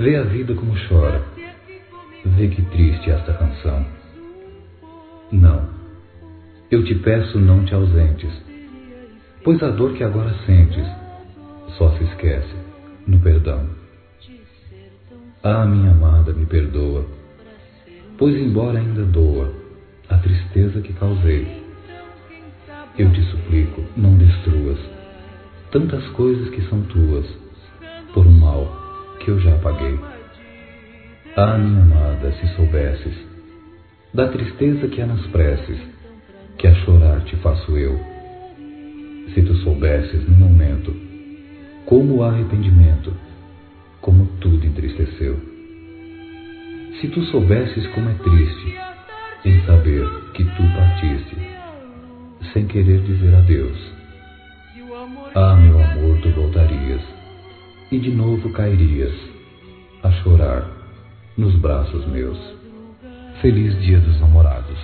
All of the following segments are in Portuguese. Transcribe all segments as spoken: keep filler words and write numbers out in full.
Vê a vida como chora, vê que triste esta canção. Não, eu te peço não te ausentes, pois a dor que agora sentes só se esquece no perdão. Ah, minha amada, me perdoa, pois embora ainda doa a tristeza que causei, eu te suplico, não destruas tantas coisas que são tuas, por um mal que eu já paguei. Ah, minha amada, se soubesses da tristeza que há nas preces, que a chorar te faço eu. Se tu soubesses no momento como o arrependimento, como tudo entristeceu. Se tu soubesses como é triste em saber que tu partiste, sem querer dizer adeus. Ah, meu amor, tu voltarias, e de novo cairias a chorar nos braços meus. Feliz Dia dos Namorados.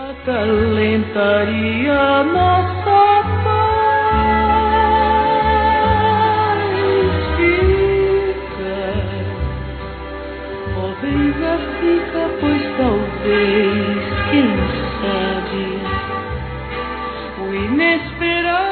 Acalentaria nossa paz. Fica, ó, benza, fica, pois talvez, quem sabe, o inesperado